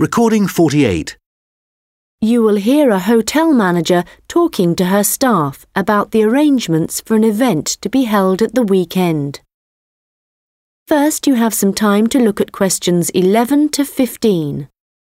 Recording 48. You will hear a hotel manager talking to her staff about the arrangements for an event to be held at the weekend. First, you have some time to look at questions 11 to 15.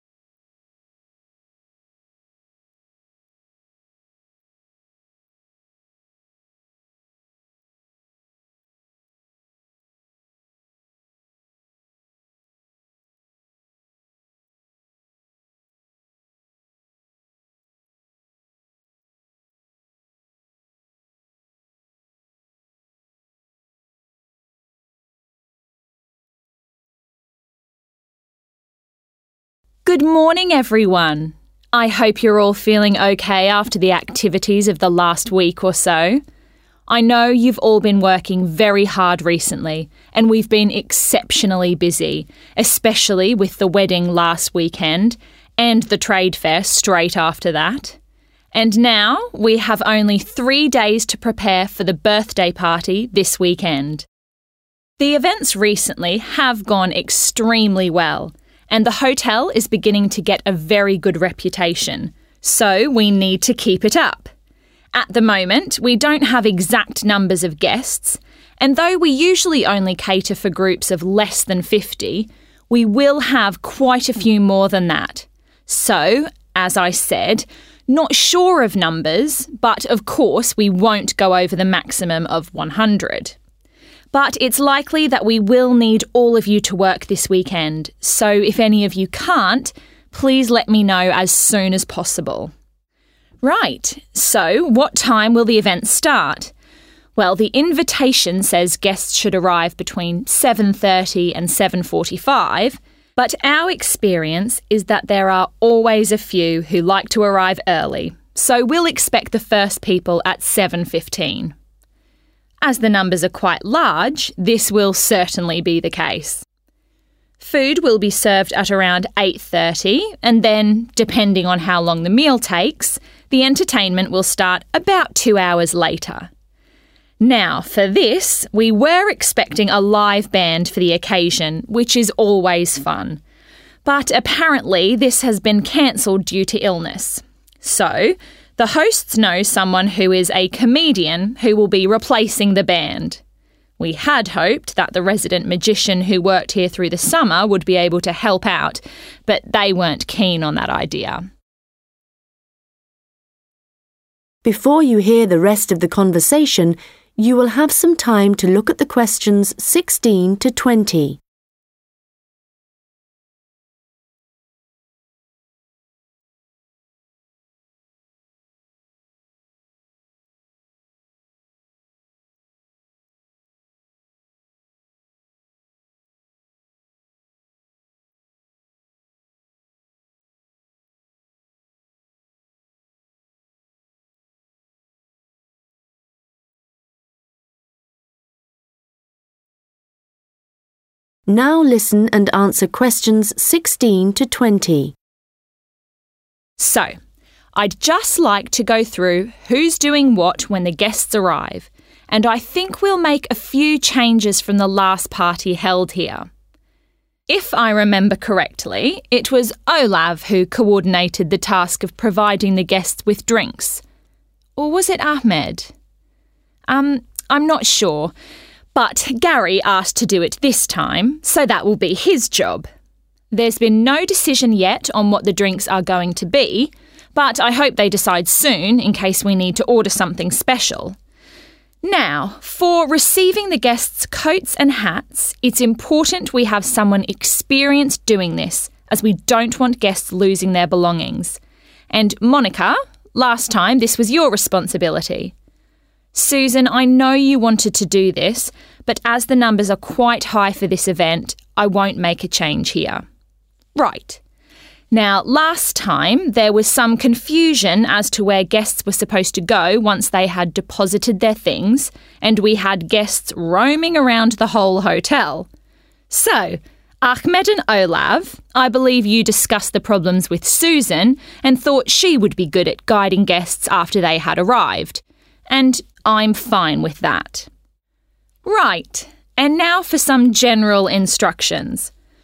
Good morning, everyone. I hope you're all feeling okay after the activities of the last week or so. I know you've all been working very hard recently, and we've been exceptionally busy, especially with the wedding last weekend and the trade fair straight after that. And now we have only 3 days to prepare for the birthday party this weekend. The events recently have gone extremely well, and the hotel is beginning to get a very good reputation, so we need to keep it up. At the moment, we don't have exact numbers of guests, and though we usually only cater for groups of less than 50, we will have quite a few more than that. So, as I said, not sure of numbers, but of course we won't go over the maximum of 100. But it's likely that we will need all of you to work this weekend, so if any of you can't, please let me know as soon as possible. Right, so what time will the event start? Well, the invitation says guests should arrive between 7:30 and 7:45, but our experience is that there are always a few who like to arrive early, so we'll expect the first people at 7:15. As the numbers are quite large, this will certainly be the case. Food will be served at around 8:30, and then, depending on how long the meal takes, the entertainment will start about 2 hours later. Now, for this, we were expecting a live band for the occasion, which is always fun. But apparently this has been cancelled due to illness. So, the hosts know someone who is a comedian who will be replacing the band. We had hoped that the resident magician who worked here through the summer would be able to help out, but they weren't keen on that idea. Before you hear the rest of the conversation, you will have some time to look at the questions 16 to 20. Now listen and answer questions 16 to 20. So, I'd just like to go through who's doing what when the guests arrive, and I think we'll make a few changes from the last party held here. If I remember correctly, it was Olav who coordinated the task of providing the guests with drinks. Or was it Ahmed? I'm not sure. But Gary asked to do it this time, so that will be his job. There's been no decision yet on what the drinks are going to be, but I hope they decide soon in case we need to order something special. Now, for receiving the guests' coats and hats, it's important we have someone experienced doing this, as we don't want guests losing their belongings. And Monica, last time this was your responsibility. Susan, I know you wanted to do this, but as the numbers are quite high for this event, I won't make a change here. Right. Now, last time there was some confusion as to where guests were supposed to go once they had deposited their things, and we had guests roaming around the whole hotel. So, Ahmed and Olav, I believe you discussed the problems with Susan and thought she would be good at guiding guests after they had arrived. And I'm fine with that. Right, and now for some general instructions.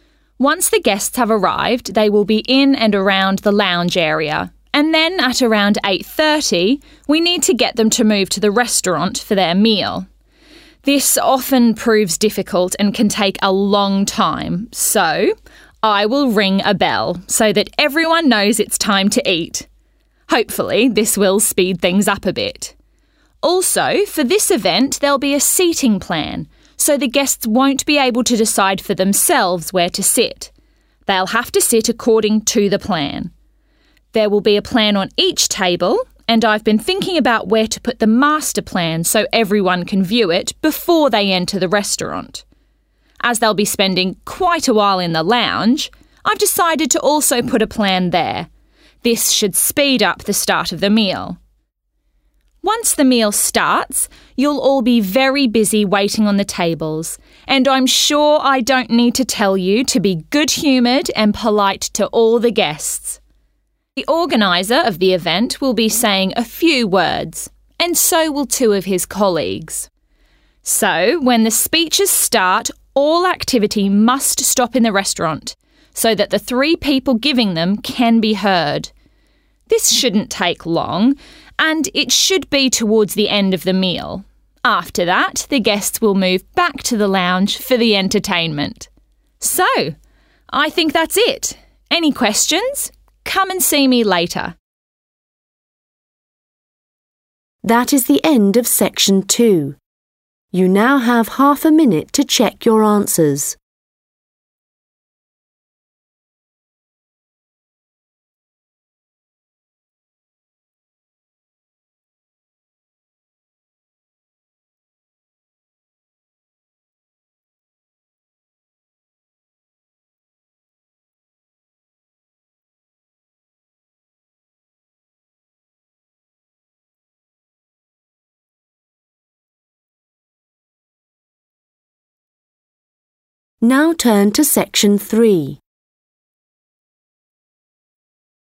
Once the guests have arrived, they will be in and around the lounge area. And then at around 8:30, we need to get them to move to the restaurant for their meal. This often proves difficult and can take a long time, so I will ring a bell so that everyone knows it's time to eat. Hopefully, this will speed things up a bit. Also, for this event, there'll be a seating plan, so the guests won't be able to decide for themselves where to sit. They'll have to sit according to the plan. There will be a plan on each table, and I've been thinking about where to put the master plan so everyone can view it before they enter the restaurant. As they'll be spending quite a while in the lounge, I've decided to also put a plan there. This should speed up the start of the meal. Once the meal starts, you'll all be very busy waiting on the tables, and I'm sure I don't need to tell you to be good-humoured and polite to all the guests. The organiser of the event will be saying a few words, and so will two of his colleagues. So, when the speeches start, all activity must stop in the restaurant so that the three people giving them can be heard. This shouldn't take long, and it should be towards the end of the meal. After that, the guests will move back to the lounge for the entertainment. So, I think that's it. Any questions? Come and see me later. That is the end of section 2. You now have half a minute to check your answers. Now turn to section 3.